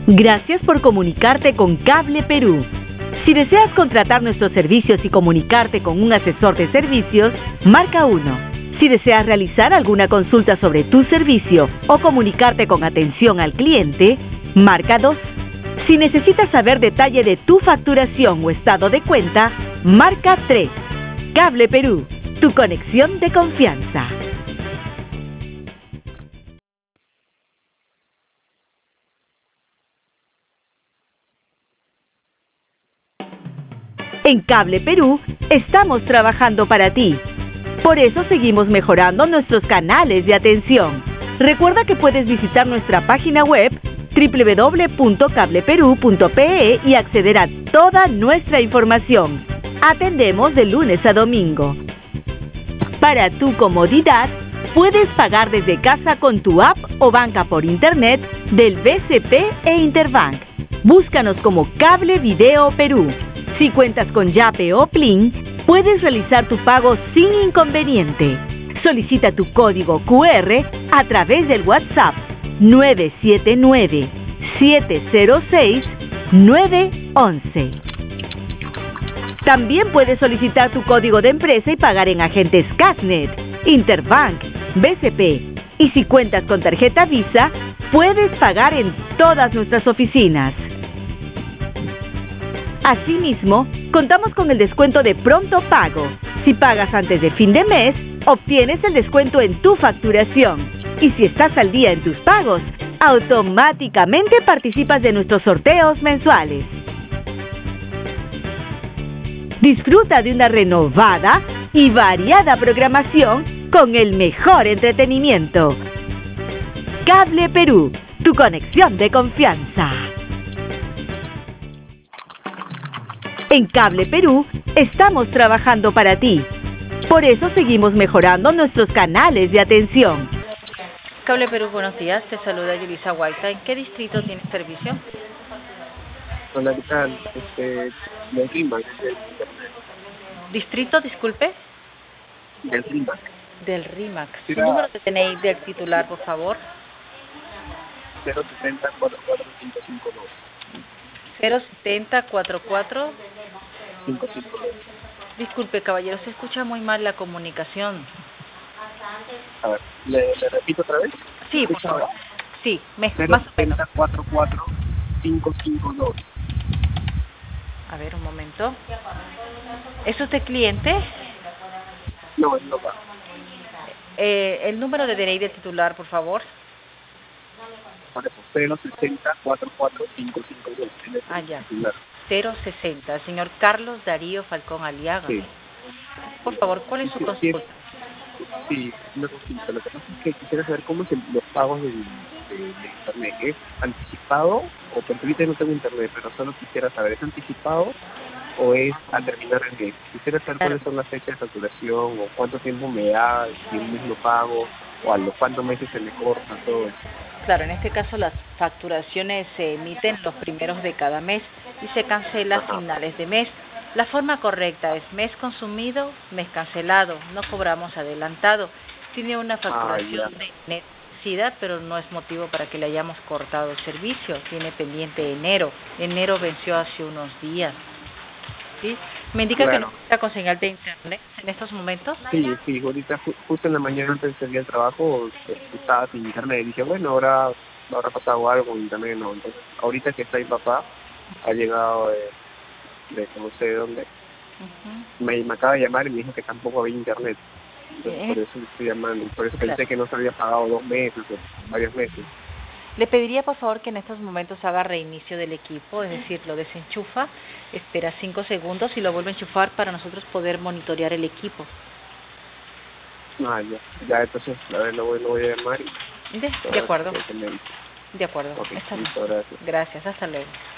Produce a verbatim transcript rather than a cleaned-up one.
Gracias por comunicarte con Cable Perú. Si deseas contratar nuestros servicios y comunicarte con un asesor de servicios, marca uno. Si deseas realizar alguna consulta sobre tu servicio o comunicarte con atención al cliente, marca dos. Si necesitas saber detalle de tu facturación o estado de cuenta, marca tres. Cable Perú, tu conexión de confianza. En Cable Perú estamos trabajando para ti. Por eso seguimos mejorando nuestros canales de atención. Recuerda que puedes visitar nuestra página web doble u doble u doble u punto cable perú punto pe e y acceder a toda nuestra información. Atendemos de lunes a domingo. Para tu comodidad, puedes pagar desde casa con tu app o banca por internet del B C P e Interbank. Búscanos como Cable Video Perú. Si cuentas con Yape o Plin, puedes realizar tu pago sin inconveniente. Solicita tu código cu erre a través del WhatsApp nueve siete nueve, siete cero seis, nueve once. También puedes solicitar tu código de empresa y pagar en agentes Casnet, Interbank, B C P. Y si cuentas con tarjeta Visa, puedes pagar en todas nuestras oficinas. Asimismo, contamos con el descuento de pronto pago. Si pagas antes de fin de mes, obtienes el descuento en tu facturación. Y si estás al día en tus pagos, automáticamente participas de nuestros sorteos mensuales. Disfruta de una renovada y variada programación con el mejor entretenimiento. Cable Perú, tu conexión de confianza. En Cable Perú estamos trabajando para ti. Por eso seguimos mejorando nuestros canales de atención. Cable Perú, buenos días. Te saluda Yulisa Guaita. ¿En qué distrito tienes servicio? Hola, ¿qué tal? Este, del RIMAC. ¿Distrito, disculpe? Del RIMAC. Del RIMAC. ¿Su Mira, número de D N I del titular, por favor? cero setenta, cuarenta y cuatro, cinco cinco dos. cero setenta, cuarenta y cuatro. cinco cinco dos. Disculpe, caballero, se escucha muy mal la comunicación. A ver, ¿le, le repito otra vez? Sí, por favor. Sí, me, cero más o menos. setenta, cuarenta y cuatro, cinco cinco dos. A ver, un momento. ¿Es usted cliente? No, no va. Eh, el número de D N I del titular, por favor. cero sesenta, cuarenta y cuatro, cinco cinco dos. Ah, ya. cero sesenta. Señor Carlos Darío Falcón Aliaga. Sí. Por favor, ¿cuál es su Sí, consulta? Sí, una consulta. Lo que pasa es que quisiera saber cómo es el, los pagos de, de, de internet. ¿Es anticipado? O porque ahorita no tengo internet, pero solo quisiera saber, ¿es anticipado o es al terminar el mes? Quisiera saber Claro. cuáles son las fechas de facturación o cuánto tiempo me da, si un mismo pago o a los cuántos meses se me corta todo eso. Claro, en este caso las facturaciones se emiten los primeros de cada mes y se cancela a Ajá. finales de mes. La forma correcta es mes consumido, mes cancelado, no cobramos adelantado. Tiene una facturación Ah, de necesidad, pero no es motivo para que le hayamos cortado el servicio. Tiene pendiente enero. Enero venció hace unos días. ¿Sí? ¿Me indica Claro. que no está con señal de internet en estos momentos? Sí, sí, ahorita ju justo en la mañana antes de salir al trabajo estaba sin internet y dije, bueno, ahora habrá pasado algo con internet, no. Entonces, ahorita que está mi papá, ha llegado de, de no sé de dónde, Uh-huh. me, me acaba de llamar y me dijo que tampoco había internet. Entonces, Bien. por eso le estoy llamando, por eso Claro. pensé que no se había pagado dos meses o varios meses. Le pediría por favor que en estos momentos haga reinicio del equipo, es decir, lo desenchufa, espera cinco segundos y lo vuelve a enchufar para nosotros poder monitorear el equipo. Ah, ya, ya, entonces, a ver, lo voy, lo voy a llamar y... De, de acuerdo, que me dice. de acuerdo. Ok, Está bien. listo, gracias. Gracias, hasta luego.